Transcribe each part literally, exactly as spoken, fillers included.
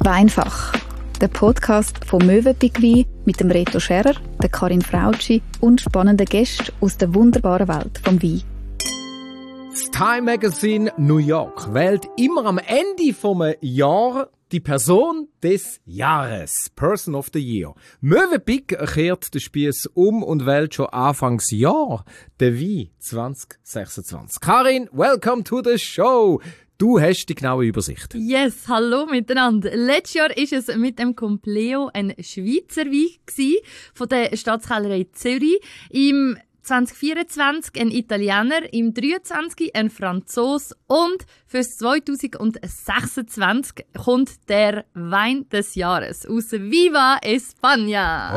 Weinfach, der Podcast von Mövenpick Wein mit dem Reto Scherer, der Karin Frautschi und spannenden Gästen aus der wunderbaren Welt vom Wein. Das Time Magazine New York wählt immer am Ende vom Jahr die Person des Jahres, Person of the Year. Mövenpick kehrt den Spiess um und wählt schon Anfangsjahr den Wein zwanzig sechsundzwanzig. Karin, welcome to the show. Du hast die genaue Übersicht. Yes, hallo miteinander. Letztes Jahr war es mit dem Compleo ein Schweizer Wein gewesen, von der Staatskellerei Zürich. Im zwanzig vierundzwanzig ein Italiener, im dreiundzwanzig ein Franzose und fürs zwanzig sechsundzwanzig kommt der Wein des Jahres aus Viva España.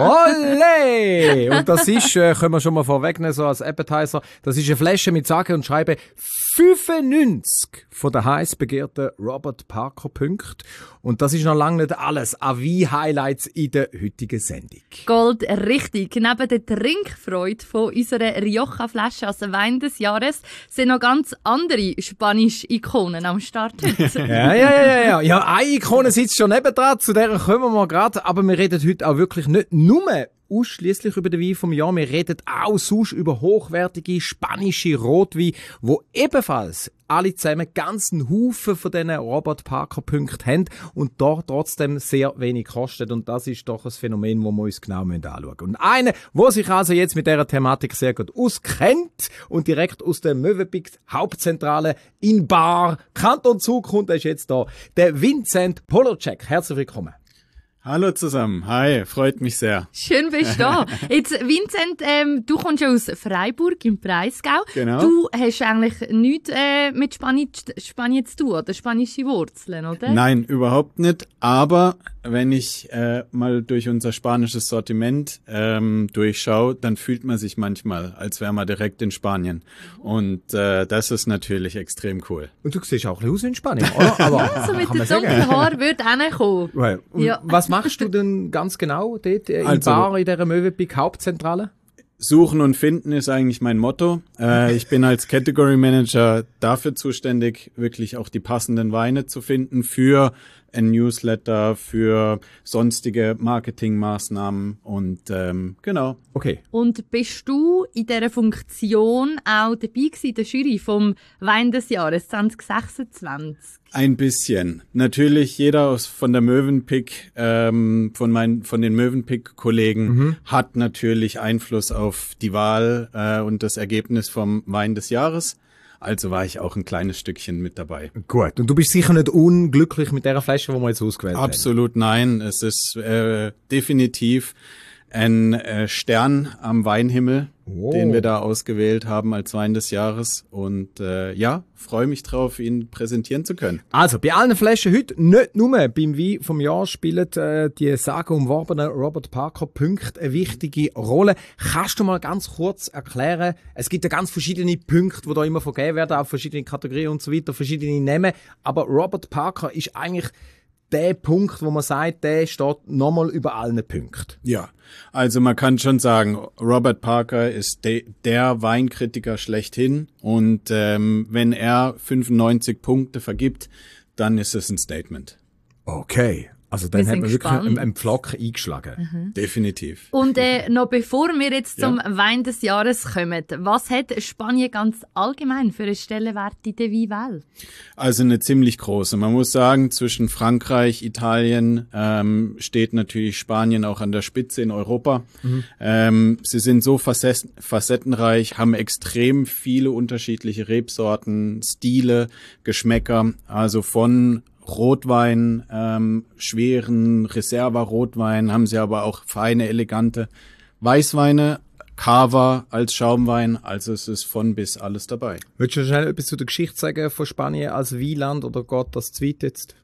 Olé! Und das ist, äh, können wir schon mal vorwegnehmen, so als Appetizer, das ist eine Flasche mit sage und schreibe fünfundneunzig von den heiß begehrten Robert Parker Punkten. Und das ist noch lange nicht alles an Wein-Highlights in der heutigen Sendung. Gold richtig. Neben der Trinkfreude von unserer Rioja-Flasche als Wein des Jahres sind noch ganz andere spanische Ikonen am Start heute. ja, ja, ja, ja. Ja, eine Ikone sitzt schon nebendran, zu der kommen wir gerade. Aber wir reden heute auch wirklich nicht nur ausschließlich über den Wein vom Jahr. Wir reden auch sonst über hochwertige spanische Rotwein, wo ebenfalls alle zusammen ganzen Haufen von diesen Robert Parker Punkten haben und dort trotzdem sehr wenig kostet. Und das ist doch ein Phänomen, das wir uns genau anschauen müssen. Und einer, der sich also jetzt mit dieser Thematik sehr gut auskennt und direkt aus der Mövenpick Hauptzentrale in Bar, Kanton Zug kommt, ist jetzt da, der Vincent Polocek. Herzlich willkommen. Hallo zusammen, hi, freut mich sehr. Schön bist du da. Jetzt, Vincent, ähm, du kommst ja aus Freiburg im Breisgau. Genau. Du hast eigentlich nichts äh, mit Spanien, Spanien zu tun, oder spanische Wurzeln, oder? Nein, überhaupt nicht, aber wenn ich äh, mal durch unser spanisches Sortiment ähm, durchschaue, dann fühlt man sich manchmal, als wäre man direkt in Spanien. Und äh, das ist natürlich extrem cool. Und du siehst auch ein bisschen aus in Spanien, oder? Aber ja, so mit den dunklen Haaren würde auch kommen. Right. Ja. Was machst du denn ganz genau dort in Also, Bar, in dieser Mövenpick Hauptzentrale? Suchen und finden ist eigentlich mein Motto. Äh, ich bin als Category Manager dafür zuständig, wirklich auch die passenden Weine zu finden für ein Newsletter, für sonstige Marketingmaßnahmen und ähm, genau. Okay. Und bist du in dieser Funktion auch dabei gewesen, der Jury vom Wein des Jahres zwanzig sechsundzwanzig? Ein bisschen. Natürlich jeder aus von der Mövenpick, ähm, von meinen, von den Mövenpick-Kollegen mhm. hat natürlich Einfluss auf die Wahl äh, und das Ergebnis vom Wein des Jahres. Also war ich auch ein kleines Stückchen mit dabei. Gut. Und du bist sicher nicht unglücklich mit der Flasche, die wir jetzt ausgewählt haben? Absolut nein. Es ist äh, definitiv ein äh, Stern am Weinhimmel, oh. den wir da ausgewählt haben als Wein des Jahres. Und äh, ja, freue mich drauf, ihn präsentieren zu können. Also, bei allen Flaschen heute nicht nur beim Wein vom Jahr spielen äh, die sagenumworbenen Robert Parker Punkte eine wichtige Rolle. Kannst du mal ganz kurz erklären, es gibt ja ganz verschiedene Punkte, die da immer vergeben werden, auch verschiedene Kategorien und so weiter, verschiedene Namen. Aber Robert Parker ist eigentlich der Punkt, wo man sagt, der steht nochmal über allen Punkten. Ja, also man kann schon sagen, Robert Parker ist de- der Weinkritiker schlechthin und ähm, wenn er fünfundneunzig Punkte vergibt, dann ist es ein Statement. Okay. Also dann hat man wirklich einen, einen Pflock eingeschlagen. Mhm. Definitiv. Und äh, noch bevor wir jetzt zum ja. Wein des Jahres kommen, was hat Spanien ganz allgemein für einen Stellenwert in der Weinwelt? Also eine ziemlich große. Man muss sagen, zwischen Frankreich, Italien ähm, steht natürlich Spanien auch an der Spitze in Europa. Mhm. Ähm, sie sind so facet- facettenreich, haben extrem viele unterschiedliche Rebsorten, Stile, Geschmäcker, also von Rotwein, ähm, schweren Reserva-Rotwein, haben sie aber auch feine, elegante Weißweine, Cava als Schaumwein, also es ist von bis alles dabei. Würdest du schnell etwas zu der Geschichte sagen von Spanien als Weinland oder geht das zu weit jetzt?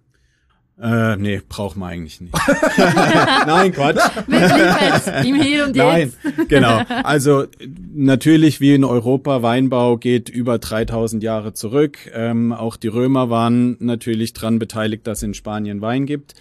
Äh, nee, braucht man eigentlich nicht. Nein, Quatsch. Wir bleiben jetzt im Hier und Jetzt. Nein, genau. Also natürlich wie in Europa, Weinbau geht über dreitausend Jahre zurück. Ähm, auch die Römer waren natürlich dran beteiligt, dass es in Spanien Wein gibt.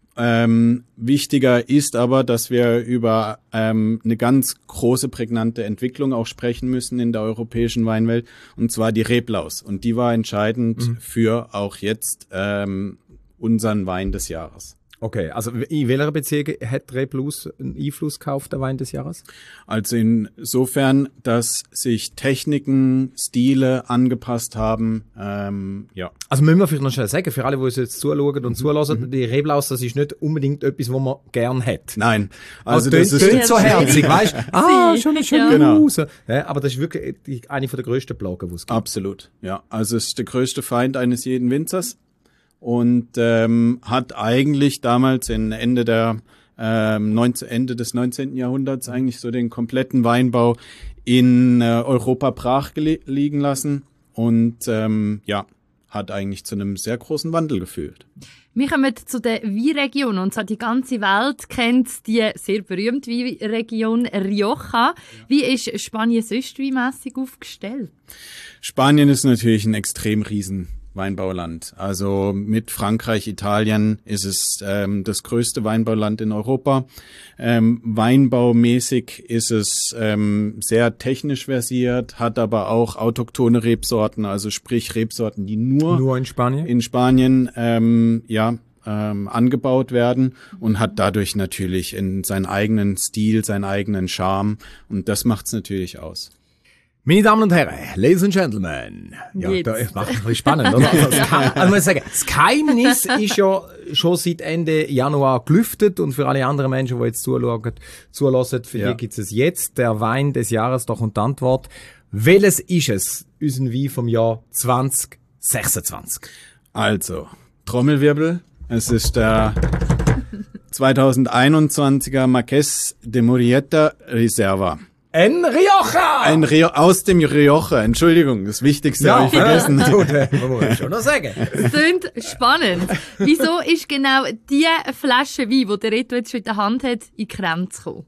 Ähm, wichtiger ist aber, dass wir über ähm, eine ganz große, prägnante Entwicklung auch sprechen müssen in der europäischen Weinwelt, und zwar die Reblaus. Und die war entscheidend mhm. für auch jetzt ähm, unseren Wein des Jahres. Okay, also in welcher Beziehung hat Replus einen Einfluss auf den Wein des Jahres? Also insofern, dass sich Techniken, Stile angepasst haben, ähm, ja. Also müssen wir vielleicht noch schnell sagen, für alle, die uns jetzt zuschauen und zulassen, mhm. die Reblaus, das ist nicht unbedingt etwas, was man gern hat. Nein. Also, also das, das ist nicht so herzig, weißt du? Ah, schon eine schöne genau. Muse. Ja, aber das ist wirklich die, eine der grössten Plagen, die es gibt. Absolut, ja. Also es ist der größte Feind eines jeden Winzers. Und ähm, hat eigentlich damals in Ende der ähm, neunzehn, Ende des neunzehnten Jahrhunderts eigentlich so den kompletten Weinbau in äh, Europa brach gele- liegen lassen und ähm, ja, hat eigentlich zu einem sehr großen Wandel geführt. Wir kommen zu der Weinregion und zwar die ganze Welt kennt die sehr berühmte Weinregion Rioja. Ja. Wie ist Spanien sonst weinmässig aufgestellt? Spanien ist natürlich ein extrem riesen Weinbauland. Also mit Frankreich, Italien ist es ähm, das größte Weinbauland in Europa. Ähm, weinbaumäßig ist es ähm, sehr technisch versiert, hat aber auch autochthone Rebsorten, also sprich Rebsorten, die nur, nur in Spanien, in Spanien ähm, ja, ähm, angebaut werden und hat dadurch natürlich in seinen eigenen Stil, seinen eigenen Charme und das macht's natürlich aus. Meine Damen und Herren, Ladies and Gentlemen. Ja, Jetzt. da macht ein bisschen spannend, oder? Also, das Geheim, also muss ich sagen, das Geheimnis ist ja schon seit Ende Januar gelüftet und für alle anderen Menschen, die jetzt zuschauen, zulassen, für ja. die gibt es jetzt der Wein des Jahres, doch und die Antwort. Welches ist es, unser Wein vom Jahr zwanzig sechsundzwanzig? Also, Trommelwirbel. Es ist der zweitausendeinundzwanziger Marqués de Murieta Reserva. Ein Rioja! Ein Rio aus dem Rioja, Entschuldigung, das Wichtigste habe ich vergessen. Ja, das muss ich schon noch sagen. Das klingt spannend. Wieso ist genau die Flasche Wein, die der Reto jetzt schon in der Hand hat, in die Grenze gekommen?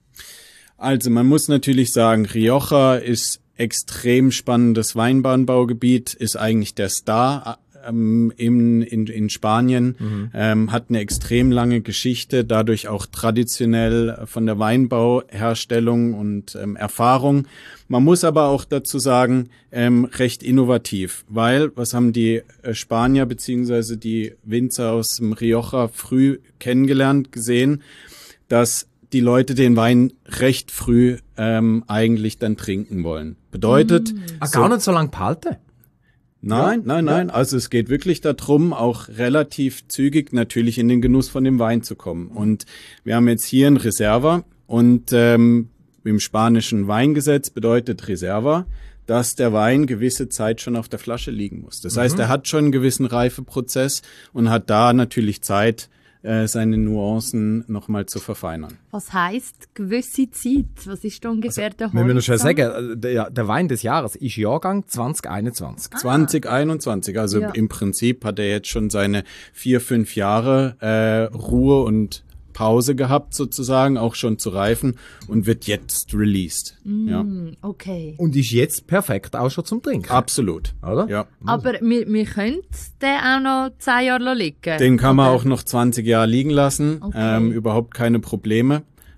Also man muss natürlich sagen, Rioja ist extrem spannendes Weinbaugebiet, ist eigentlich der Star ähm, in, in, in Spanien, mhm. ähm, hat eine extrem lange Geschichte, dadurch auch traditionell von der Weinbauherstellung und ähm, Erfahrung. Man muss aber auch dazu sagen, ähm, recht innovativ, weil, was haben die äh, Spanier beziehungsweise die Winzer aus dem Rioja früh kennengelernt, gesehen, dass die Leute den Wein recht früh ähm, eigentlich dann trinken wollen. Bedeutet... Mm. Ach, gar nicht so lang behalten? Nein, ja, nein, nein. Ja. Also es geht wirklich darum, auch relativ zügig natürlich in den Genuss von dem Wein zu kommen. Und wir haben jetzt hier ein Reserva und ähm, im spanischen Weingesetz bedeutet Reserva, dass der Wein gewisse Zeit schon auf der Flasche liegen muss. Das mhm. heißt, er hat schon einen gewissen Reifeprozess und hat da natürlich Zeit, seine Nuancen nochmal zu verfeinern. Was heisst gewisse Zeit? Was ist da ungefähr also, der Horizont? Wir müssen schon sagen, der, der Wein des Jahres ist Jahrgang zwanzig einundzwanzig. Ah. zwanzig einundzwanzig, also ja. Im Prinzip hat er jetzt schon seine vier, fünf Jahre äh, Ruhe und Pause gehabt sozusagen, auch schon zu reifen und wird jetzt released. Mm, ja. Okay. Und ist jetzt perfekt auch schon zum Trinken. Absolut. Oder? Ja. Aber wir, wir können den auch noch zehn Jahre liegen. Den kann man okay. auch noch zwanzig Jahre liegen lassen. Okay. Ähm, überhaupt keine Probleme.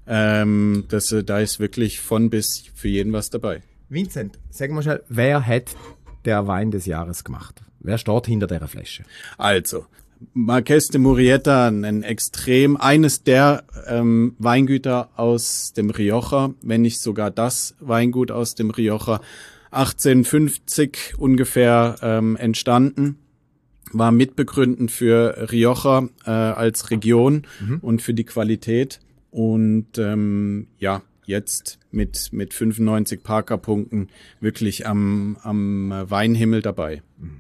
Ähm, das, da ist wirklich von bis für jeden was dabei. Vincent, sag mal schnell, wer hat der Wein des Jahres gemacht? Wer steht hinter dieser Flasche? Also, Marqués de Murieta, ein extrem, eines der ähm, Weingüter aus dem Rioja, wenn nicht sogar das Weingut aus dem Rioja, achtzehnhundertfünfzig ungefähr ähm, entstanden, war mitbegründend für Rioja äh, als Region mhm. und für die Qualität und ähm, ja, jetzt mit mit fünfundneunzig Parker-Punkten wirklich am am Weinhimmel dabei. Mhm.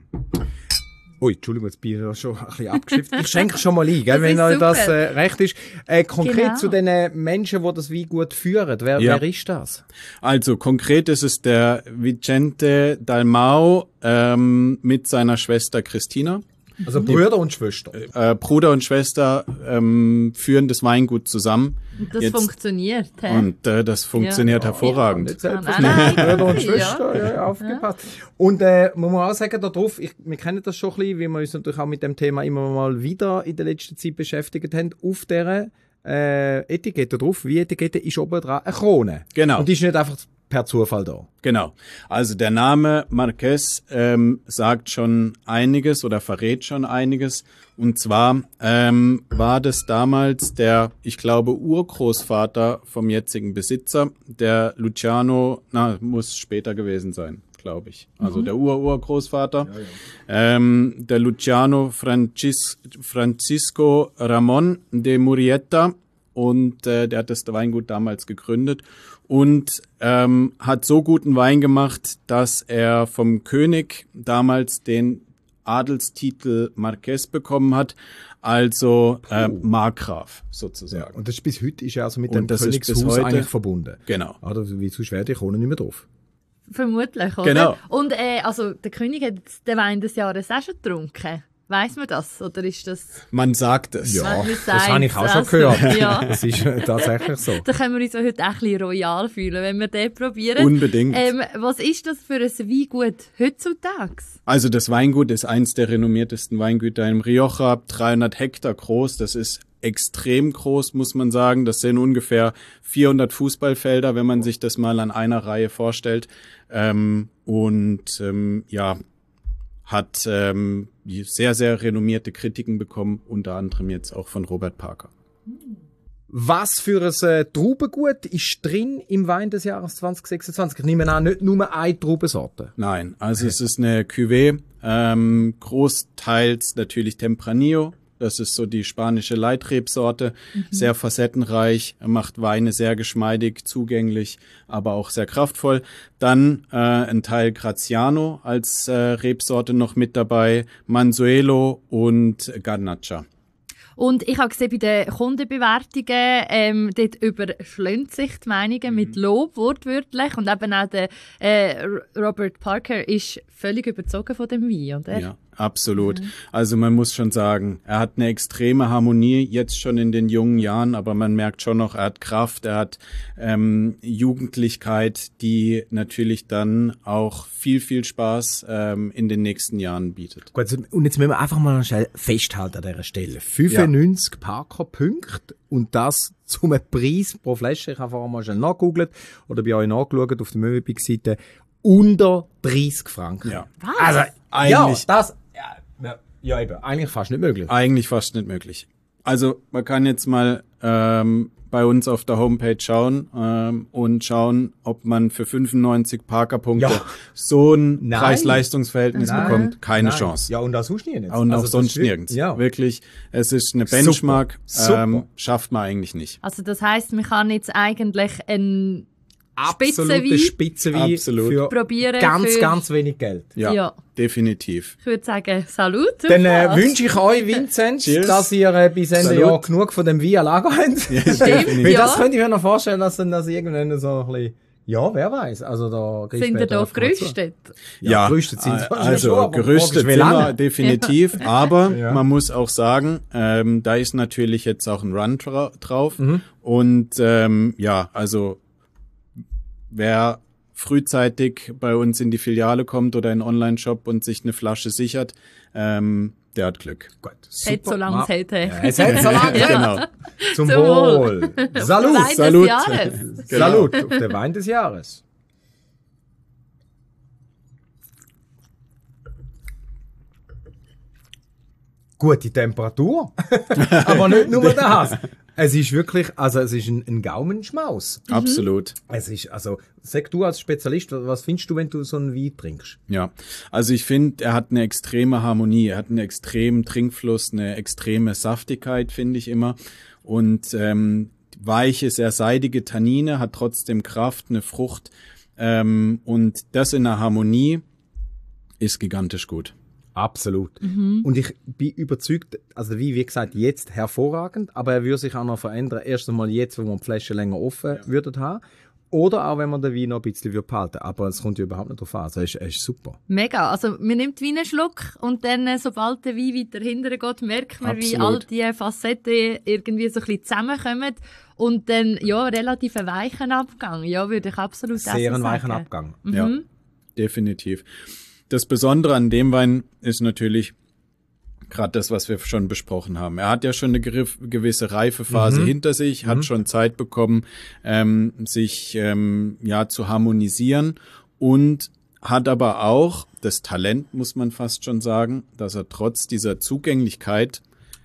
Ui, Entschuldigung, jetzt bin ich schon ein bisschen abgeschriftet. Ich schenke schon mal ein, gell, wenn euch das äh, recht ist. Äh, konkret genau. zu den Menschen, die das Wein gut führen, wer, ja. wer ist das? Also konkret ist es der Vicente Dalmau ähm, mit seiner Schwester Christina. Also Brüder und Schwester. Äh, Bruder und Schwester ähm, führen das Weingut zusammen. Und das Jetzt, funktioniert, hä? Und äh, das funktioniert ja. hervorragend. Ja, selbstverständlich. Brüder und Schwester, ja, ja aufgepasst. Ja. Und äh, man muss auch sagen, darauf, ich, wir kennen das schon ein bisschen, weil wir uns natürlich auch mit dem Thema immer mal wieder in der letzten Zeit beschäftigt haben, auf dieser äh, Etikette drauf, wie Etikette ist oben dran eine Krone. Genau. Und die ist nicht einfach per Zufall da. Genau. Also der Name Marqués ähm, sagt schon einiges oder verrät schon einiges. Und zwar ähm, war das damals der, ich glaube, Urgroßvater vom jetzigen Besitzer, der Luciano, na, muss später gewesen sein, glaube ich. Also mhm. der Ur-Urgroßvater. Ja, ja. Ähm, der Luciano Francis, Francisco Ramón de Murrieta. Und äh, der hat das Weingut damals gegründet und ähm, hat so guten Wein gemacht, dass er vom König damals den Adelstitel Marqués bekommen hat, also äh, Markgraf sozusagen. Ja, und das ist bis heute ist er also mit und dem Königshaus eigentlich verbunden. Genau. Oder wie sonst wäre die Krone nicht mehr drauf. Vermutlich, oder? Genau. Und äh, also der König hat den Wein des Jahres auch schon getrunken. Weiss man das? Oder ist das... Man sagt es. Ja, man das habe ich auch schon also, gehört. Ja. Das ist tatsächlich so. Da können wir uns heute auch ein bisschen royal fühlen, wenn wir den probieren. Unbedingt. Ähm, was ist das für ein Weingut heutzutage? Also das Weingut ist eins der renommiertesten Weingüter im Rioja, dreihundert Hektar groß. Das ist extrem groß, muss man sagen. Das sind ungefähr vierhundert Fußballfelder, wenn man sich das mal an einer Reihe vorstellt. Ähm, und ähm, ja... hat ähm, sehr, sehr renommierte Kritiken bekommen, unter anderem jetzt auch von Robert Parker. Was für ein äh, Traubengut ist drin im Wein des Jahres zwanzig sechsundzwanzig? Ich nehme an, nicht nur eine Traubensorte. Nein, also es ist eine Cuvée, ähm, großteils natürlich Tempranillo. Das ist so die spanische Leitrebsorte, mhm. sehr facettenreich, macht Weine sehr geschmeidig, zugänglich, aber auch sehr kraftvoll. Dann äh, ein Teil Graziano als äh, Rebsorte noch mit dabei, Manzuelo und Garnacha. Und ich habe gesehen, bei den Kundenbewertungen, ähm, dort überschlägt sich die Meinungen mhm. mit Lob, wortwörtlich. Und eben auch der äh, Robert Parker ist völlig überzogen von dem Wein, oder? Ja, absolut. Mhm. Also man muss schon sagen, er hat eine extreme Harmonie, jetzt schon in den jungen Jahren, aber man merkt schon noch, er hat Kraft, er hat ähm, Jugendlichkeit, die natürlich dann auch viel, viel Spaß ähm, in den nächsten Jahren bietet. Gut, und jetzt müssen wir einfach mal schnell festhalten an dieser Stelle. fünfundneunzig ja. Parker-Punkte und das zum Preis pro Flasche. Ich habe vorher mal schnell nachgegoogelt oder bei euch nachgeschaut auf der Möwenpick-Seite. Unter dreissig Franken. Ja. Was? Also, eigentlich, ja, das, ja, ja, eben, eigentlich fast nicht möglich. Eigentlich fast nicht möglich. Also, man kann jetzt mal ähm, bei uns auf der Homepage schauen ähm, und schauen, ob man für fünfundneunzig Parker-Punkte ja. so ein Nein. Preis-Leistungs-Verhältnis Nein. bekommt. Keine Nein. Chance. Ja, und auch sonst nirgends. Und auch also, sonst ist, nirgends. Ja. Wirklich, es ist eine Benchmark, Super. ähm, Super. schafft man eigentlich nicht. Also das heisst, man kann jetzt eigentlich ein Absolute Spitzenwein Absolut. für probieren ganz, für, ganz wenig Geld. Ja, Ja. definitiv. Ich würde sagen, Salut. Dann äh, auf das. wünsche ich euch, Vincent, Cheers. dass ihr äh, bis Ende Salut. Jahr genug von dem Wein Lager habt. Ja, Stimmt, Weil ja. das könnte ich mir noch vorstellen, dass dann das irgendwann so ein bisschen, ja, wer weiß. Also da kriegst Sind du ihr da später einfach mal zu. gerüstet? Ja, gerüstet sind wir also schon, aber gerüstet fragst, wie sind wir lange? definitiv, aber Ja. man muss auch sagen, ähm, da ist natürlich jetzt auch ein Run dra drauf Mhm. und ähm, ja, also wer frühzeitig bei uns in die Filiale kommt oder in einen Online-Shop und sich eine Flasche sichert, ähm, der hat Glück. Gut, Hält so lange es hält. Ja, es hält so lange. Genau. Zum Zum Wohl. Salut. Wein des Salut. Jahres. Genau. Salut auf den Wein des Jahres. Gute Temperatur, aber nicht nur das. Es ist wirklich, also es ist ein, ein Gaumenschmaus. Absolut. Es ist, also, sag du als Spezialist, was findest du, wenn du so einen Wein trinkst? Ja, also ich finde, er hat eine extreme Harmonie, er hat einen extremen Trinkfluss, eine extreme Saftigkeit, finde ich immer. Und ähm, weiche, sehr seidige Tannine, hat trotzdem Kraft, eine Frucht. Ähm, und das in der Harmonie ist gigantisch gut. Absolut. Mhm. Und ich bin überzeugt, also wie, wie gesagt, jetzt hervorragend, aber er würde sich auch noch verändern. Erst einmal jetzt, wo man die Flasche länger offen ja. würden haben. Oder auch, wenn man den Wein noch ein bisschen behalten würde. Aber es kommt ja überhaupt nicht drauf an. Also, er ist, er ist super. Mega. Also, man nimmt Wein einen Schluck und dann, sobald der Wein weiter hinten geht, merkt man, Absolut. wie all diese Facetten irgendwie so ein bisschen zusammenkommen. Und dann, ja, relativ einen weichen Abgang. Ja, würde ich absolut Sehr auch so einen weichen sagen. Abgang. Mhm. Ja, definitiv. Das Besondere an dem Wein ist natürlich, Gerade das, was wir schon besprochen haben. Er hat ja schon eine gewisse Reifephase mhm. hinter sich, hat mhm. schon Zeit bekommen, ähm, sich ähm, ja zu harmonisieren und hat aber auch das Talent, muss man fast schon sagen, dass er trotz dieser Zugänglichkeit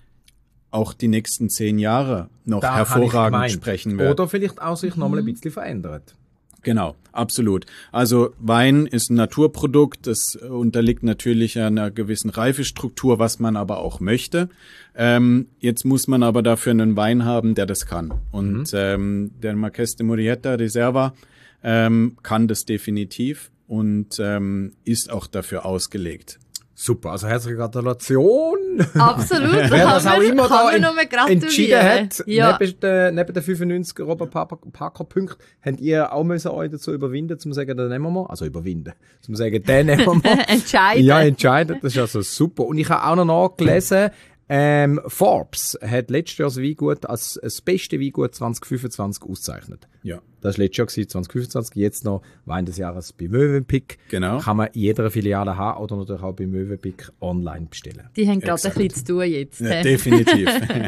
auch die nächsten zehn Jahre noch da hervorragend sprechen wird. Oder vielleicht auch sich mhm. nochmal ein bisschen verändert. Genau, absolut. Also Wein ist ein Naturprodukt, das unterliegt natürlich einer gewissen Reifestruktur, was man aber auch möchte. Ähm, jetzt muss man aber dafür einen Wein haben, der das kann. Und mhm. ähm, der Marqués de Murieta Reserva ähm, kann das definitiv und ähm, ist auch dafür ausgelegt. Super, also herzliche Gratulation. Absolut, wer das auch immer da en- entschieden hat, ja. neben, der, neben der fünfundneunzig Robert Parker Punkte, habt ihr auch müssen euch dazu überwinden, zum sagen, den nehmen wir, also überwinden, zum sagen, den nehmen wir. Entscheiden. Ja, entscheiden, das ist also super. Und ich habe auch noch nachgelesen, ähm, Forbes hat letztes Jahr das Weingut als das beste Weingut zwanzig fünfundzwanzig ausgezeichnet. Ja. Das war letztes Jahr gewesen, zwanzig fünfundzwanzig, jetzt noch Wein des Jahres bei Mövenpick. Genau. Kann man in jeder Filiale haben oder natürlich auch bei Mövenpick online bestellen. Die haben gerade ein bisschen zu tun jetzt. Ja, definitiv.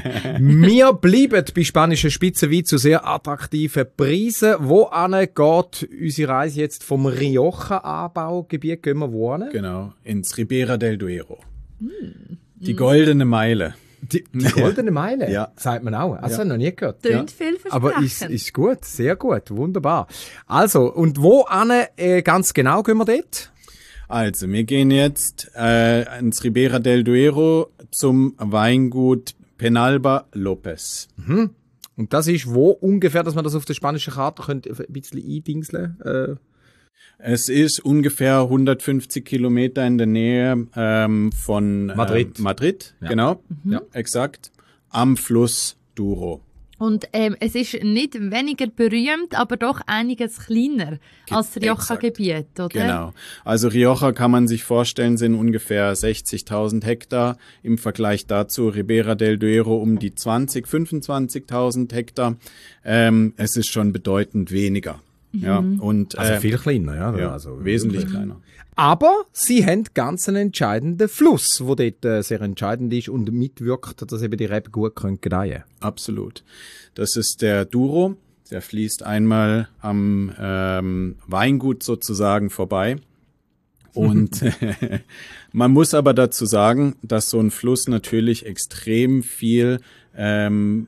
Wir bleiben bei spanischen Spitzenwein zu sehr attraktiven Preisen. Wo geht unsere Reise jetzt vom Rioja-Anbaugebiet? Gehen wir wo hin? Genau, ins Ribera del Duero. Hm. Die goldene Meile. Die, die goldene Meile? Ja. Sagt man auch. Also ja. noch nie gehört. Tönt ja. vielversprechend. Aber ist, ist gut, sehr gut, wunderbar. Also, und wo ane, äh, ganz genau gehen wir dort? Also, wir gehen jetzt äh, ins Ribera del Duero zum Weingut Penalba López. Mhm. Und das ist wo ungefähr, dass man das auf der spanischen Karte könnte ein bisschen eindingseln? Äh, Es ist ungefähr hundertfünfzig Kilometer in der Nähe ähm, von Madrid. Äh, Madrid, ja. genau, mhm. ja, exakt, am Fluss Douro. Und ähm, es ist nicht weniger berühmt, aber doch einiges kleiner als Rioja-Gebiet, oder? Genau. Also Rioja kann man sich vorstellen, sind ungefähr sechzigtausend Hektar. Im Vergleich dazu Ribera del Duero um die zwanzig, fünfundzwanzigtausend Hektar. Ähm, es ist schon bedeutend weniger. Ja, und, also äh, viel kleiner, ja. ja Also wesentlich wirklich. kleiner. Aber sie haben ganz einen entscheidenden Fluss, der dort äh, sehr entscheidend ist und mitwirkt, dass eben die Reben gut können gedeihen. Absolut. Das ist der Douro. Der fließt einmal am ähm, Weingut sozusagen vorbei. Und man muss aber dazu sagen, dass so ein Fluss natürlich extrem viel ähm,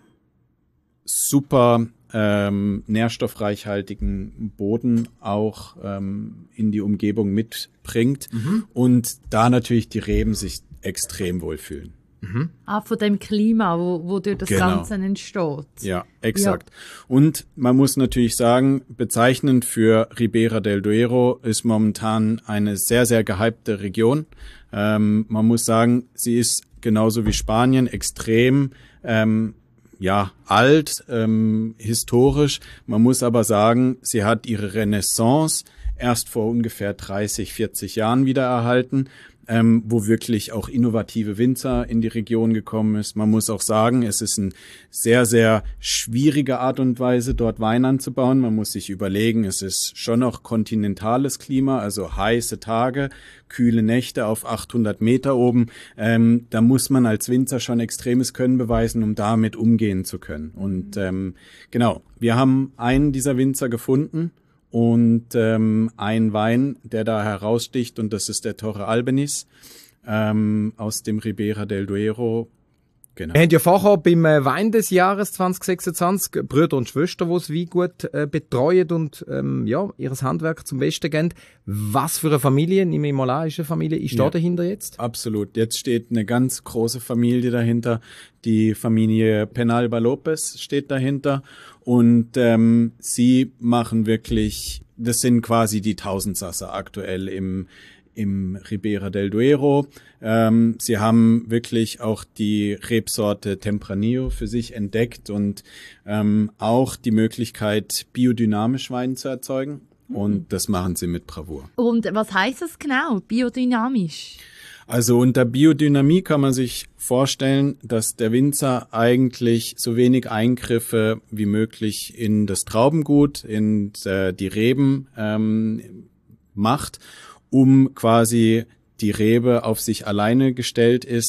super ähm, nährstoffreichhaltigen Boden auch ähm, in die Umgebung mitbringt mhm. und da natürlich die Reben sich extrem wohlfühlen. Mhm. Ah, von dem Klima, wo, wo durch das genau. Ganze entsteht. Ja, exakt. Ja. Und man muss natürlich sagen, bezeichnend für Ribera del Duero ist momentan eine sehr, sehr gehypte Region. Ähm, man muss sagen, sie ist genauso wie Spanien extrem ähm, ja, alt, ähm, historisch. Man muss aber sagen, sie hat ihre Renaissance erst vor ungefähr dreißig, vierzig Jahren wieder erhalten, ähm, wo wirklich auch innovative Winzer in die Region gekommen ist. Man muss auch sagen, es ist eine sehr, sehr schwierige Art und Weise, dort Wein anzubauen. Man muss sich überlegen, es ist schon noch kontinentales Klima, also heiße Tage, kühle Nächte auf achthundert Meter oben. Ähm, da muss man als Winzer schon extremes Können beweisen, um damit umgehen zu können. Und ähm, genau, wir haben einen dieser Winzer gefunden und ähm, ein Wein, der da heraussticht, und das ist der Torre Albéniz ähm, aus dem Ribera del Duero. Genau. Wir haben ja vorher beim Wein des Jahres zwanzig sechsundzwanzig Brüder und Schwestern, die das Weingut äh, betreuen und ähm, ja, ihr Handwerk zum Besten geben. Was für eine Familie, nehme ich mal an, ist eine Familie, ist ja. da dahinter jetzt? Absolut. Jetzt steht eine ganz große Familie dahinter. Die Familie Penalba López steht dahinter. Und ähm, sie machen wirklich, das sind quasi die Tausendsasser aktuell im im Ribera del Duero. Ähm, sie haben wirklich auch die Rebsorte Tempranillo für sich entdeckt und ähm, auch die Möglichkeit, biodynamisch Wein zu erzeugen. Mhm. Und das machen sie mit Bravour. Und was heißt das genau, biodynamisch? Also unter Biodynamie kann man sich vorstellen, dass der Winzer eigentlich so wenig Eingriffe wie möglich in das Traubengut, in äh, die Reben ähm, macht, um quasi die Rebe auf sich alleine gestellt ist,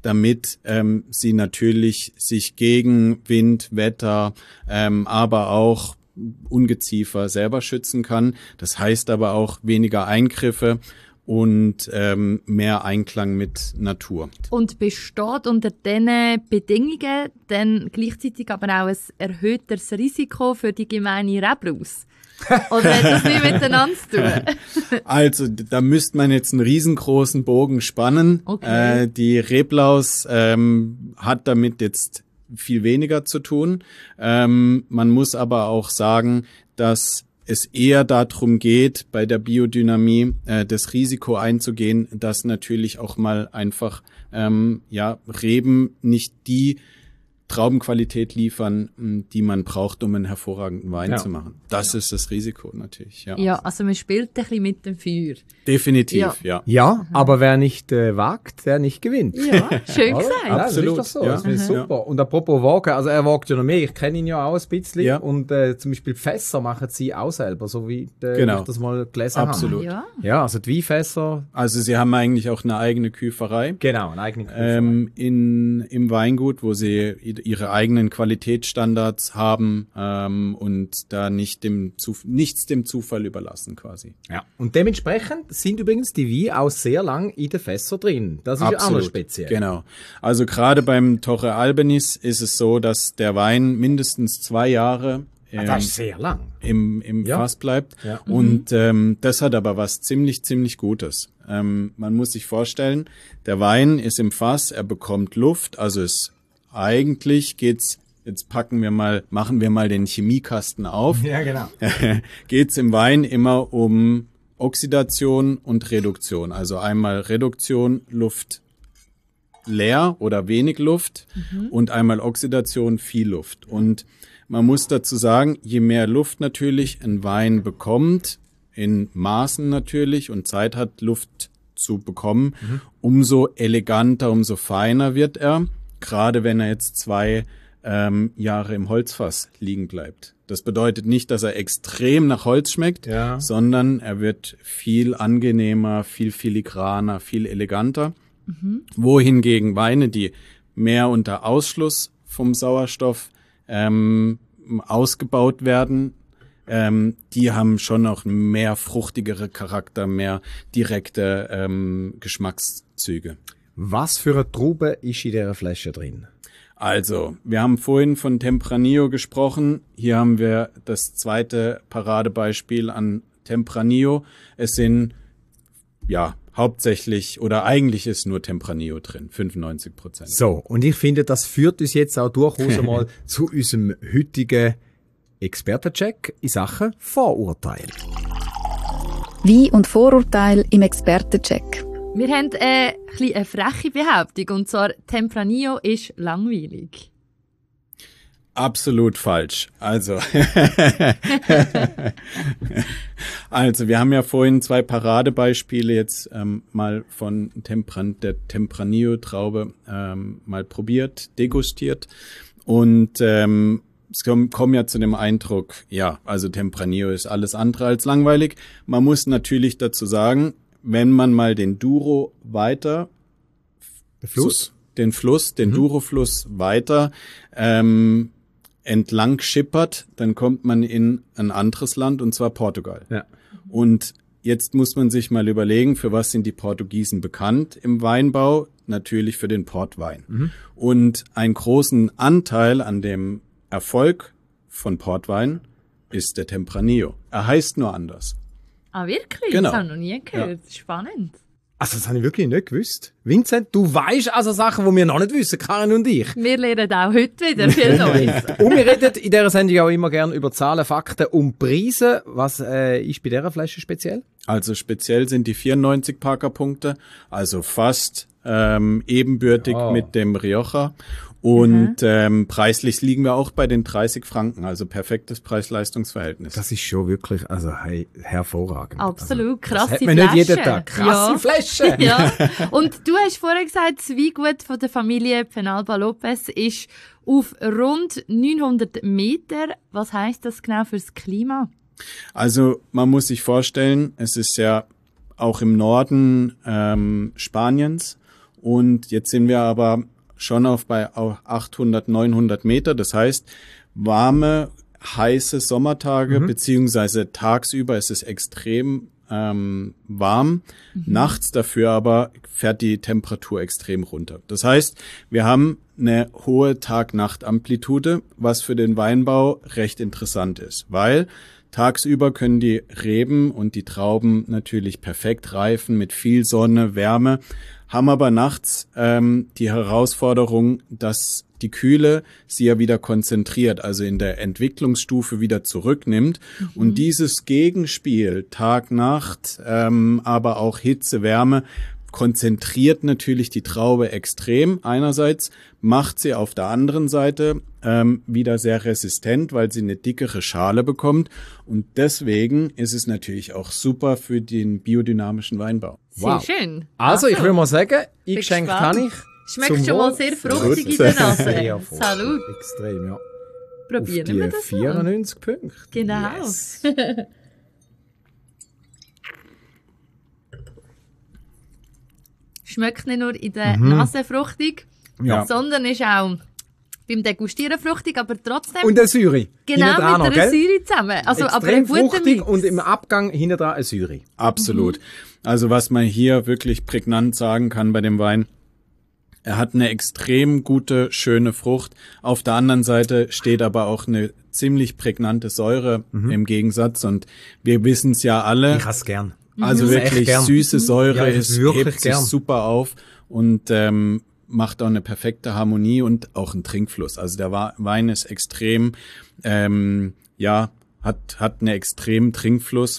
damit ähm, sie natürlich sich gegen Wind, Wetter, ähm, aber auch Ungeziefer selber schützen kann. Das heißt aber auch weniger Eingriffe und ähm, mehr Einklang mit Natur. Und besteht unter diesen Bedingungen dann gleichzeitig aber auch ein erhöhtes Risiko für die gemeine Reblaus? Oder hat das nicht miteinander zu tun? Also, da müsste man jetzt einen riesengroßen Bogen spannen. Okay. Äh, die Reblaus ähm, hat damit jetzt viel weniger zu tun. Ähm, man muss aber auch sagen, dass es eher darum geht, bei der Biodynamie äh, das Risiko einzugehen, dass natürlich auch mal einfach ähm, ja Reben nicht die Traubenqualität liefern, die man braucht, um einen hervorragenden Wein ja. zu machen. Das ja. ist das Risiko natürlich. Ja, ja, also man spielt ein bisschen mit dem Feuer. Definitiv, ja. Ja, ja mhm. aber wer nicht äh, wagt, der nicht gewinnt. Ja, schön gesagt. Ja, absolut. Das ist doch so. Ja. Das ist mhm. super. Und apropos Wagen, also er wagt ja noch mehr. Ich kenne ihn ja auch ein bisschen. Ja. Und äh, zum Beispiel Fässer machen sie auch selber, so wie äh, genau. ich das mal gelesen absolut. habe. Ja. ja, also die Weinfässer. Also sie haben eigentlich auch eine eigene Küferei. Genau, eine eigene Küferei. Ähm, in, im Weingut, wo sie ihre eigenen Qualitätsstandards haben ähm, und da nicht dem Zuf- nichts dem Zufall überlassen quasi. Ja. Und dementsprechend sind übrigens die Weine auch sehr lang in den Fässern drin. Das ist Absolut. ja auch noch speziell. Genau. Also gerade beim Torre Albenis ist es so, dass der Wein mindestens zwei Jahre ähm, ah, das ist sehr lang. im, im ja. Fass bleibt. Ja. Und ähm, das hat aber was ziemlich, ziemlich Gutes. Ähm, man muss sich vorstellen, der Wein ist im Fass, er bekommt Luft, also es eigentlich geht's. Jetzt packen wir mal, machen wir mal den Chemiekasten auf. Ja, genau. Geht's im Wein immer um Oxidation und Reduktion. Also einmal Reduktion, Luft leer oder wenig Luft mhm. und einmal Oxidation, viel Luft. Und man muss dazu sagen, je mehr Luft natürlich ein Wein bekommt, in Maßen natürlich und Zeit hat, Luft zu bekommen, mhm. umso eleganter, umso feiner wird er. Gerade wenn er jetzt zwei Ähm, Jahre im Holzfass liegen bleibt. Das bedeutet nicht, dass er extrem nach Holz schmeckt, ja. sondern er wird viel angenehmer, viel filigraner, viel eleganter. Mhm. Wohingegen Weine, die mehr unter Ausschluss vom Sauerstoff ähm, ausgebaut werden, ähm, die haben schon auch mehr fruchtigere Charakter, mehr direkte ähm, Geschmackszüge. Was für eine Traube ist in dieser Flasche drin? Also, wir haben vorhin von Tempranillo gesprochen. Hier haben wir das zweite Paradebeispiel an Tempranillo. Es sind, ja, hauptsächlich oder eigentlich ist nur Tempranillo drin, fünfundneunzig Prozent. So, und ich finde, das führt uns jetzt auch durchaus einmal zu unserem heutigen Expertencheck in Sachen Vorurteil. Wein und Vorurteil im Expertencheck. Wir haben äh, ein eine freche Behauptung, und zwar Tempranillo ist langweilig. Absolut falsch. Also, also wir haben ja vorhin zwei Paradebeispiele jetzt ähm, mal von Tempran- der Tempranillo-Traube ähm, mal probiert, degustiert und ähm, es kommen komm ja zu dem Eindruck, ja, also Tempranillo ist alles andere als langweilig. Man muss natürlich dazu sagen, wenn man mal den Douro weiter, der Fluss, so, den Fluss, den mhm. Douro-Fluss weiter ähm, entlang schippert, dann kommt man in ein anderes Land, und zwar Portugal. Ja. Und jetzt muss man sich mal überlegen, für was sind die Portugiesen bekannt im Weinbau? Natürlich für den Portwein. Mhm. Und einen großen Anteil an dem Erfolg von Portwein ist der Tempranillo. Er heißt nur anders. Ah, wirklich? Genau. Das habe ich noch nie gehört. Ja. Spannend. Also das habe ich wirklich nicht gewusst. Vincent, du weißt also Sachen, die wir noch nicht wissen, Karin und ich. Wir lernen auch heute wieder viel Neues. Und wir reden in dieser Sendung auch immer gerne über Zahlen, Fakten und Preise. Was äh, ist bei dieser Flasche speziell? Also speziell sind die vierundneunzig Parker-Punkte, also fast ähm, ebenbürtig oh. mit dem Rioja. Und mhm. ähm, preislich liegen wir auch bei den dreißig Franken, also perfektes Preis-Leistungs-Verhältnis. Das ist schon wirklich also hey, hervorragend. Absolut, also, krasse Flasche. Das hat man Flasche. nicht jeden Tag. Krasse ja. Flasche. Ja. Und du hast vorher gesagt, das Weingut von der Familie Penalba Lopez ist auf rund neunhundert Meter. Was heisst das genau fürs Klima? Also man muss sich vorstellen, es ist ja auch im Norden ähm, Spaniens. Und jetzt sind wir aber schon auf bei achthundert, neunhundert Meter. Das heißt, warme, heiße Sommertage, mhm. beziehungsweise tagsüber ist es extrem ähm, warm. Mhm. Nachts dafür aber fährt die Temperatur extrem runter. Das heißt, wir haben eine hohe Tag-Nacht-Amplitude, was für den Weinbau recht interessant ist, weil tagsüber können die Reben und die Trauben natürlich perfekt reifen mit viel Sonne, Wärme, haben aber nachts ähm, die Herausforderung, dass die Kühle sie ja wieder konzentriert, also in der Entwicklungsstufe wieder zurücknimmt. Mhm. Und dieses Gegenspiel, Tag, Nacht, ähm, aber auch Hitze, Wärme, konzentriert natürlich die Traube extrem. Einerseits macht sie auf der anderen Seite ähm, wieder sehr resistent, weil sie eine dickere Schale bekommt. Und deswegen ist es natürlich auch super für den biodynamischen Weinbau. Sehr wow. schön. Also, ich würde mal sagen, eingeschenkt habe ich. Schmeckt schon mal sehr fruchtig in der Nase. Salut. Extrem, ja. Probieren auf wir das vierundneunzig mal. Punkte. Genau. Yes. Schmeckt nicht nur in der mhm. Nase fruchtig, ja. sondern ist auch beim Degustieren fruchtig, aber trotzdem... Und eine Säure. Genau, mit einer noch, Säure zusammen. Also, aber ein guter fruchtig Mix. Und im Abgang hinten dran eine Säure. Absolut. Mhm. Also was man hier wirklich prägnant sagen kann bei dem Wein, er hat eine extrem gute, schöne Frucht. Auf der anderen Seite steht aber auch eine ziemlich prägnante Säure mhm. im Gegensatz. Und wir wissen es ja alle. Ich hasse gern. Also mhm. wirklich süße Säure ja, ist, hebt sich super auf und ähm, macht auch eine perfekte Harmonie und auch einen Trinkfluss. Also der Wein ist extrem, ähm, ja, hat hat einen extremen Trinkfluss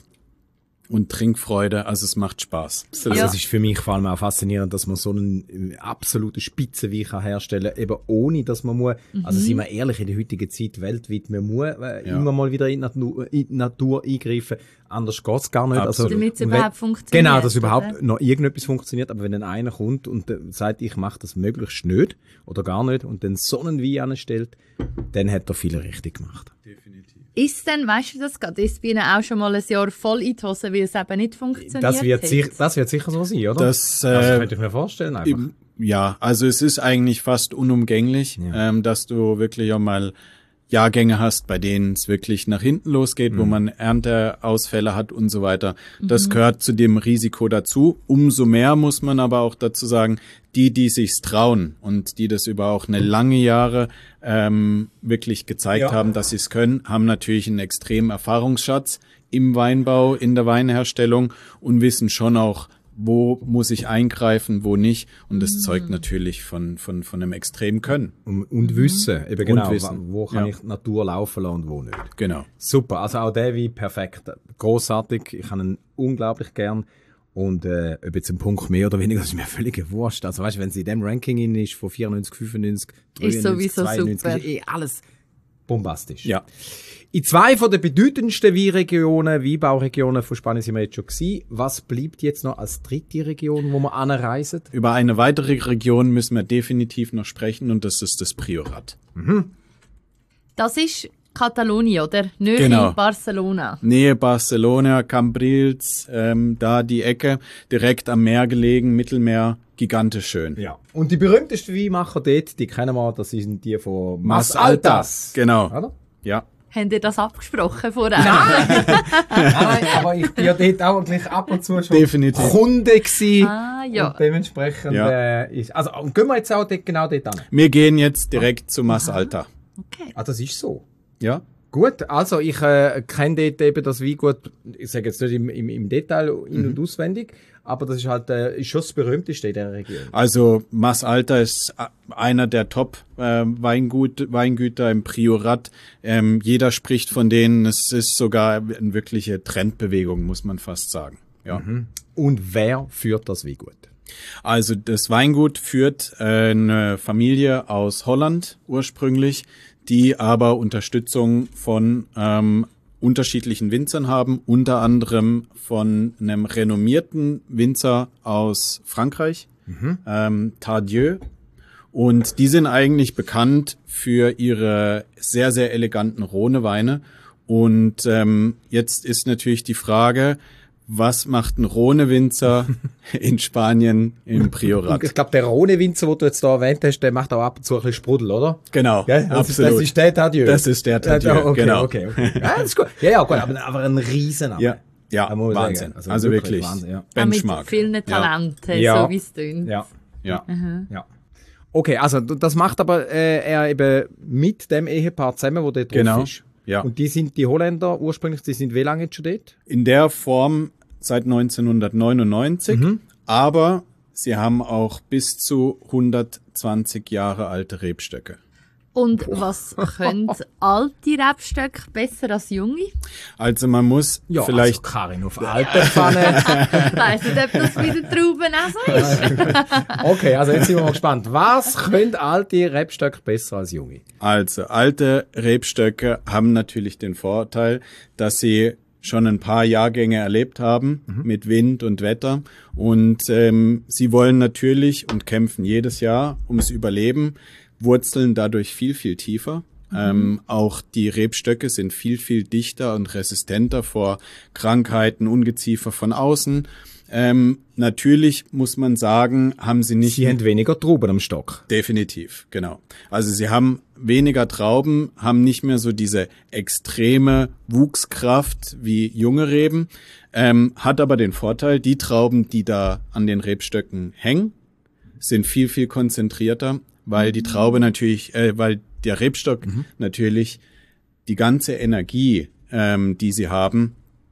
und Trinkfreude, also es macht Spaß. Also ja. Das ist für mich vor allem auch faszinierend, dass man so einen absoluten Spitzenwein kann herstellen kann, eben ohne, dass man muss, mhm. also sind wir ehrlich, in der heutigen Zeit weltweit, man muss äh, ja. immer mal wieder in die Natur, in die Natur eingreifen, anders geht's gar nicht. Also, damit es überhaupt funktioniert. Genau, dass überhaupt oder? noch irgendetwas funktioniert, aber wenn dann einer kommt und äh, sagt, ich mache das möglichst nicht oder gar nicht und dann so einen Wein anstellt, dann hat er viel richtig gemacht. Definitiv. Ist denn, weißt du das gerade, ist bei Ihnen auch schon mal ein Jahr voll in die Hose, weil es eben nicht funktioniert das wird hat? sich, Das wird sicher so sein, oder? Das, äh, das könnte ich mir vorstellen einfach. Im, ja, also es ist eigentlich fast unumgänglich, ja. ähm, dass du wirklich auch mal Jahrgänge hast, bei denen es wirklich nach hinten losgeht, mhm. wo man Ernteausfälle hat und so weiter. Das mhm. gehört zu dem Risiko dazu. Umso mehr muss man aber auch dazu sagen, die, die sich's trauen und die das über auch eine lange Jahre ähm, wirklich gezeigt ja. haben, dass sie es können, haben natürlich einen extremen Erfahrungsschatz im Weinbau, in der Weinherstellung und wissen schon auch, wo muss ich eingreifen, wo nicht. Und das mhm. zeugt natürlich von, von, von einem extremen Können. Und, und Wissen, eben genau, wissen. wo kann ja. ich die Natur laufen lassen und wo nicht. Genau. Super, also auch der Wein perfekt, grossartig, ich habe ihn unglaublich gern. Und äh, ob jetzt ein Punkt mehr oder weniger, das ist mir völlig wurscht. Also weißt du, wenn sie in dem Ranking in ist, von vierundneunzig, fünfundneunzig, ist sowieso zweiundneunzig, super. Ist eh alles bombastisch. Ja. In zwei von den bedeutendsten Weinregionen, Weinbauregionen von Spanien sind wir jetzt schon gewesen. Was bleibt jetzt noch als dritte Region, wo wir anreisen? Über eine weitere Region müssen wir definitiv noch sprechen und das ist das Priorat. Mhm. Das ist Katalonien, oder? Nähe genau. Barcelona. Nähe Barcelona, Cambrils, ähm, da die Ecke, direkt am Meer gelegen, Mittelmeer, gigantisch schön. Ja. Und die berühmtesten Weinmacher dort, die kennen wir, das sind die von Mas Altas. Genau. Oder? Ja. Haben ihr das abgesprochen vorher? Nein! Nein, aber ich bin ja dort auch gleich ab und zu schon Definitiv. Kunde gewesen. Ah, ja. Und dementsprechend ja. äh, ist, also, und gehen wir jetzt auch dort, genau dort an? Wir gehen jetzt direkt zu Mas Alta. Okay. Ah, das ist so. Ja. Gut, also ich äh, kenne dort eben das Weingut, ich sage jetzt nicht im, im, im Detail in- Mhm. und auswendig, aber das ist halt äh, ist schon das berühmteste in dieser Region. Also Mas Alta ist einer der Top-Weingüter im Priorat. Ähm, jeder spricht von denen. Es ist sogar eine wirkliche Trendbewegung, muss man fast sagen. Ja. Mhm. Und wer führt das Weingut? Also das Weingut führt äh, eine Familie aus Holland ursprünglich, die aber Unterstützung von ähm, unterschiedlichen Winzern haben, unter anderem von einem renommierten Winzer aus Frankreich, Mhm. ähm, Tardieu. Und die sind eigentlich bekannt für ihre sehr, sehr eleganten Rhone-Weine. Und ähm, jetzt ist natürlich die Frage, was macht ein Rhone-Winzer in Spanien im Priorat? Ich glaube, der Rhone-Winzer, den du jetzt da erwähnt hast, der macht auch ab und zu ein bisschen Sprudel, oder? Genau, Ja, das absolut. Ist, das ist der Tadieu. Das ist der Tadieu, ja, okay, genau. Okay, okay. Ja, das ist gut. Ja, ja, gut, aber, aber ein Riesenname. Ja, ja, Da muss man Wahnsinn. sagen. Also, Also wirklich, wirklich Wahnsinn, ja. Auch Benchmark. mit vielen Talenten, Ja. so wie es tönt. Ja, Ja. ja. Okay, also du- das macht aber äh, er eben mit dem Ehepaar zusammen, wo dort drauf Genau. ist. Ja. Und die sind die Holländer ursprünglich, die sind wie lange jetzt schon dort? In der Form seit neunzehnhundertneunundneunzig, Mhm. aber sie haben auch bis zu hundertzwanzig Jahre alte Rebstöcke. Und was können alte Rebstöcke besser als junge? Also man muss Ja, vielleicht also Karin auf alte Pfanne. Ich weiss nicht, ob das bei den Trauben auch so ist. Okay, also jetzt sind wir mal gespannt. Was können alte Rebstöcke besser als junge? Also, alte Rebstöcke haben natürlich den Vorteil, dass sie schon ein paar Jahrgänge erlebt haben mit Wind und Wetter. Und ähm, sie wollen natürlich und kämpfen jedes Jahr ums Überleben, wurzeln dadurch viel, viel tiefer. Ähm, auch die Rebstöcke sind viel, viel dichter und resistenter vor Krankheiten, Ungeziefer von außen. Ähm, natürlich muss man sagen, haben sie nicht... Sie haben weniger Trauben am Stock. Definitiv, genau. Also sie haben weniger Trauben, haben nicht mehr so diese extreme Wuchskraft wie junge Reben, ähm, hat aber den Vorteil, die Trauben, die da an den Rebstöcken hängen, sind viel, viel konzentrierter, weil die Traube natürlich, äh, weil der Rebstock natürlich die ganze Energie, ähm, die sie haben,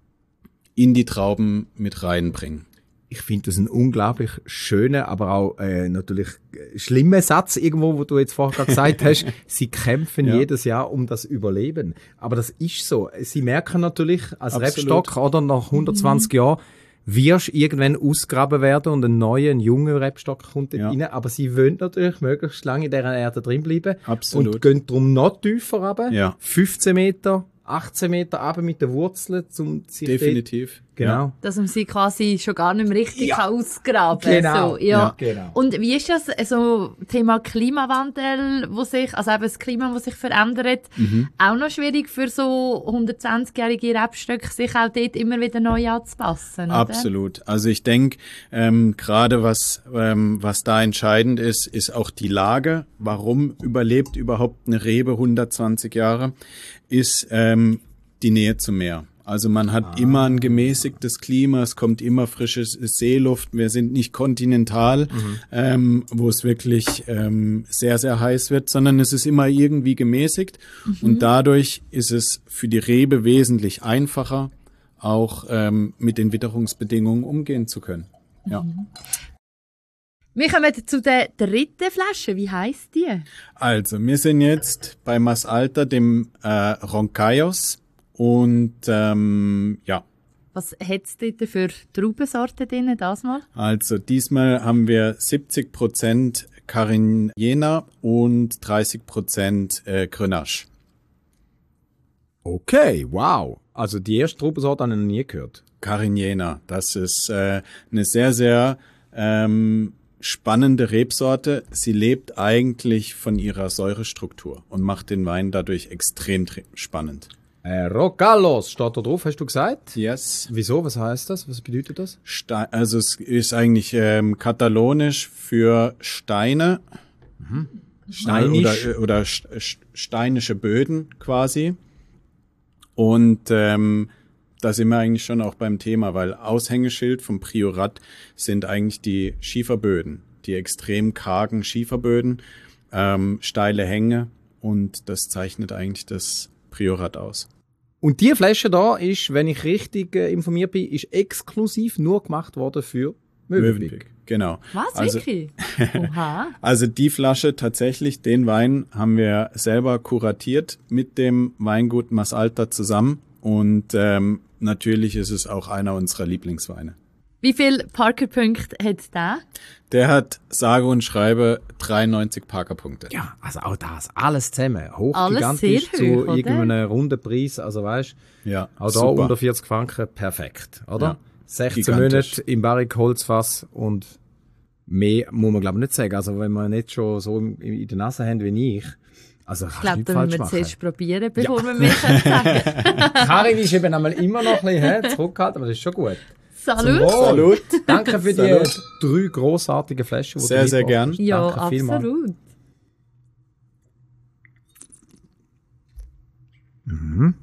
in die Trauben mit reinbringen. Ich finde das ein unglaublich schöner, aber auch äh, natürlich äh, schlimmer Satz irgendwo, wo du jetzt vorher gerade gesagt hast. Sie kämpfen Ja. jedes Jahr um das Überleben. Aber das ist so. Sie merken natürlich als Absolut. Rebstock oder nach hundertzwanzig Jahren wirst irgendwann ausgraben werden und ein neuer, ein junger Rebstock kommt dort Ja. rein. Aber sie wollen natürlich möglichst lange in dieser Erde drin bleiben. Absolut. Und gehen darum noch tiefer runter. Ja. fünfzehn Meter, achtzehn Meter runter mit den Wurzeln, um sich Definitiv. dort- Genau. Dass man sie quasi schon gar nicht mehr richtig Ja. kann ausgraben kann. Genau. So, ja. Ja, genau. Und wie ist das, so Thema Klimawandel, wo sich, also eben das Klima, das sich verändert, Mhm. auch noch schwierig für so hundertzwanzigjährige Rebstöcke, sich auch dort immer wieder neu anzupassen, oder? Absolut. Also ich denke, ähm, gerade was ähm, was da entscheidend ist, ist auch die Lage. Warum überlebt überhaupt eine Rebe hundertzwanzig Jahre? Ist ähm, die Nähe zum Meer. Also man hat immer ein gemäßigtes Klima, es kommt immer frische Seeluft. Wir sind nicht kontinental, ähm, wo es wirklich ähm, sehr, sehr heiß wird, sondern es ist immer irgendwie gemäßigt. Und dadurch ist es für die Rebe wesentlich einfacher, auch ähm, mit den Witterungsbedingungen umgehen zu können. Ja. Wir kommen zu der dritten Flasche. Wie heisst die? Also, wir sind jetzt bei Mas Alta, dem äh, Roncallos. Und ähm, ja, Was hat es dort für Traubensorten drin, das mal? also diesmal haben wir siebzig Prozent Carignana und dreißig Prozent äh, Grenache. Okay, wow. Also die erste Traubensorte habe ich noch nie gehört. Carignana, das ist äh, eine sehr, sehr ähm, spannende Rebsorte. Sie lebt eigentlich von ihrer Säurestruktur und macht den Wein dadurch extrem tr- spannend. Äh, Roncallos steht da drauf, hast du gesagt? Yes. Wieso? Was heißt das? Was bedeutet das? Ste- also es ist eigentlich ähm, katalonisch für Steine. Steinisch. Oder, oder st- st- steinische Böden quasi. Und ähm, da sind wir eigentlich schon auch beim Thema, weil Aushängeschild vom Priorat sind eigentlich die Schieferböden, die extrem kargen Schieferböden, ähm, steile Hänge, und das zeichnet eigentlich das Priorat aus. Und die Flasche da ist, wenn ich richtig äh, informiert bin, ist exklusiv nur gemacht worden für Mövenpick. Mövenpick, genau. Was, Also- wirklich? Oha. Also die Flasche tatsächlich, den Wein haben wir selber kuratiert mit dem Weingut Mas Alta zusammen, und ähm, natürlich ist es auch einer unserer Lieblingsweine. Wie viele Parker-Punkte hat der? Der hat sage und schreibe dreiundneunzig Parker-Punkte. Ja, also auch das, alles zusammen. Alles Hochgigantisch sehr zu hoch, oder? irgendeinem runden Preis. Also weißt Ja, auch da super. unter vierzig Franken, perfekt, oder? Ja, sechzehn gigantisch. Monate im Barrique-Holzfass und mehr muss man glaube ich nicht sagen. Also wenn wir nicht schon so in, in der Nase haben wie ich, also Ich kannst du glaube, nicht da müssen falsch wir machen. zuerst probieren, bevor wir mehr sagen können. Karin ist eben einmal immer noch ein bisschen hä, zurückgehalten, aber das ist schon gut. Salut. Salut. Danke für die Salut. drei grossartigen Flaschen, die Sehr, du sehr mitgebracht hast. gern. Ja, Danke vielmals. absolut. Mhm.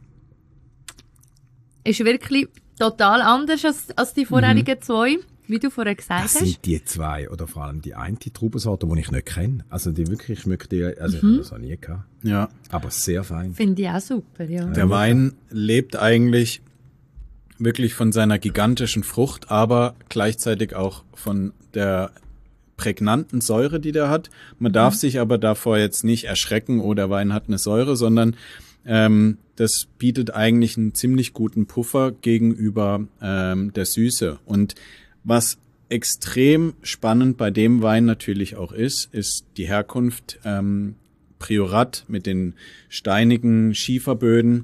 Ist wirklich total anders als, als die vorherigen mhm. zwei, wie du vorher gesagt Das hast. sind die zwei, oder vor allem die eine Traubensorte, die ich nicht kenne. Also die wirklich schmeckt die, also Mhm. ich habe das noch nie gehabt. Ja. Aber sehr fein. Finde ich auch super, ja. Der Wein lebt eigentlich wirklich von seiner gigantischen Frucht, aber gleichzeitig auch von der prägnanten Säure, die der hat. Man darf mhm. sich aber davor jetzt nicht erschrecken, oh, der Wein hat eine Säure, sondern ähm, das bietet eigentlich einen ziemlich guten Puffer gegenüber ähm, der Süße. Und was extrem spannend bei dem Wein natürlich auch ist, ist die Herkunft. Ähm, Priorat mit den steinigen Schieferböden,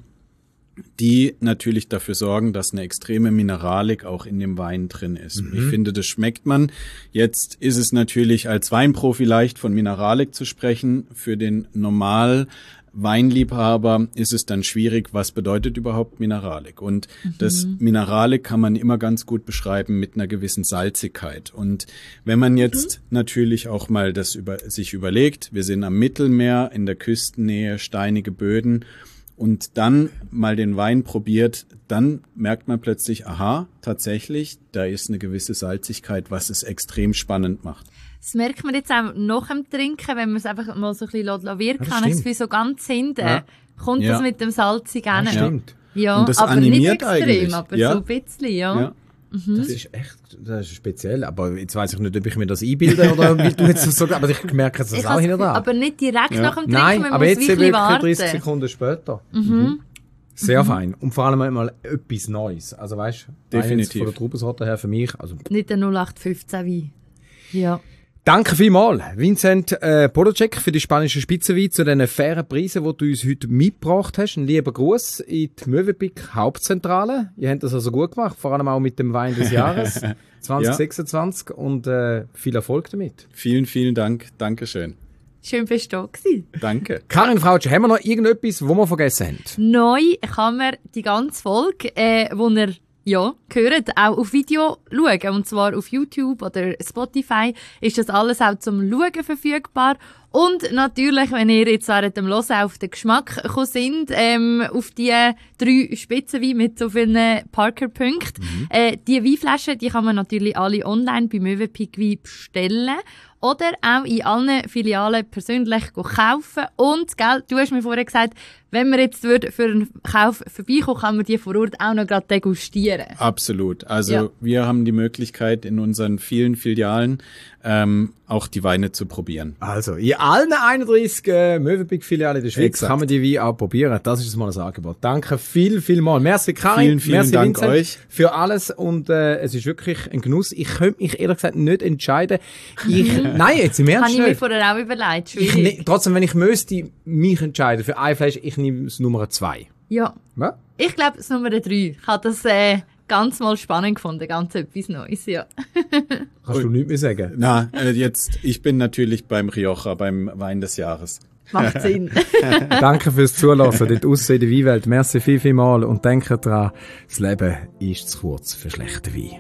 die natürlich dafür sorgen, dass eine extreme Mineralik auch in dem Wein drin ist. Mhm. Ich finde, das schmeckt man. Jetzt ist es natürlich als Weinprofi leicht von Mineralik zu sprechen. Für den normal Weinliebhaber ist es dann schwierig, was bedeutet überhaupt Mineralik? Und mhm. das Mineralik kann man immer ganz gut beschreiben mit einer gewissen Salzigkeit. Und wenn man jetzt mhm. natürlich auch mal das über, sich überlegt, wir sind am Mittelmeer, in der Küstennähe, steinige Böden, und dann mal den Wein probiert, dann merkt man plötzlich, aha, tatsächlich, da ist eine gewisse Salzigkeit, was es extrem spannend macht. Das merkt man jetzt auch nach dem Trinken, wenn man es einfach mal so ein bisschen wirken ja, kann. Es wie so ganz hinten ja. kommt ja. das mit dem Salzig Ja, hin. stimmt. Ja, und das aber animiert nicht extrem, eigentlich. aber ja. so ein bisschen, ja. ja. Mhm. Das ist echt, das ist speziell. Aber jetzt weiss ich nicht, ob ich mir das einbilde oder wie du jetzt das so, aber ich merke es Ich auch has- hinten dran. Aber nicht direkt Ja. nach dem Trinken, Nein, man aber muss jetzt wirklich wirklich warten. dreißig Sekunden später. Mhm. Sehr Mhm. fein. Und vor allem mal etwas Neues. Also weißt du, Definitiv. von der Traubensorte her für mich. Also Nicht der null acht fünfzehn Wein. Ja. danke vielmals, Vincent äh, Podolczek, für die spanischen Spitzenweine zu diesen fairen Preisen, die du uns heute mitgebracht hast. Ein lieber Gruß in die Mövenpick Hauptzentrale. Ihr habt das also gut gemacht, vor allem auch mit dem Wein des Jahres zwanzig sechsundzwanzig und äh, viel Erfolg damit. Vielen, vielen Dank. Dankeschön. Schön bist du da gewesen. Danke. Karin Frautsch, haben wir noch irgendetwas, wo wir vergessen haben? Neu kann man die ganze Folge, äh, wo ihr ja, gehört, auch auf Video schauen. Und zwar auf YouTube oder Spotify ist das alles auch zum Schauen verfügbar. Und natürlich, wenn ihr jetzt während dem Hören auf den Geschmack gekommen sind, ähm, auf die drei Spitzenweine mit so vielen Parker-Punkten, mhm. äh, die Weinflaschen, die kann man natürlich alle online bei Mövenpick Wein bestellen. Oder auch in allen Filialen persönlich kaufen. Und, gell, du hast mir vorher gesagt, wenn man jetzt für einen Kauf vorbeikommt, kann man die vor Ort auch noch gerade degustieren. Absolut. Also Ja. wir haben die Möglichkeit, in unseren vielen Filialen ähm, auch die Weine zu probieren. Also, in allen einunddreißig äh, Mövenpick-Filialen in der Schweiz Exakt. kann man die Weine auch probieren. Das ist mal ein Angebot. Danke viel, viel mal. Merci Karin, Vielen, vielen merci Dank Vincent euch. für alles und äh, es ist wirklich ein Genuss. Ich könnte mich ehrlich gesagt nicht entscheiden. Ich, nein, jetzt im Habe Ernst ich mir nicht. vorher auch überlegt. Ich Schwierig. ne, trotzdem, wenn ich müsste mich entscheiden für ein Fleisch, ich nehme das Nummer zwei. Ja. Ja? Ich glaube, das Nummer drei. Ich habe das äh, ganz mal spannend gefunden. Ganz etwas Neues, ja. Kannst du nichts mehr sagen? Na, äh, jetzt, ich bin natürlich beim Rioja, beim Wein des Jahres. Macht Sinn. Danke fürs Zulassen, dort aussen in der Weinwelt. Merci viel, viel mal und denkt dran, das Leben ist zu kurz für schlechten Wein.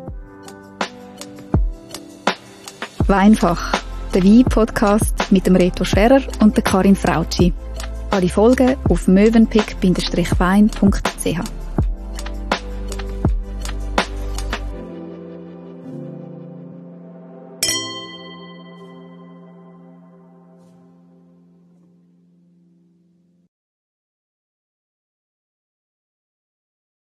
Weinfach, der Wein-Podcast mit dem Reto Scherer und der Karin Frautschi. Alle Folgen auf mövenpick Bindestrich wein punkt c h.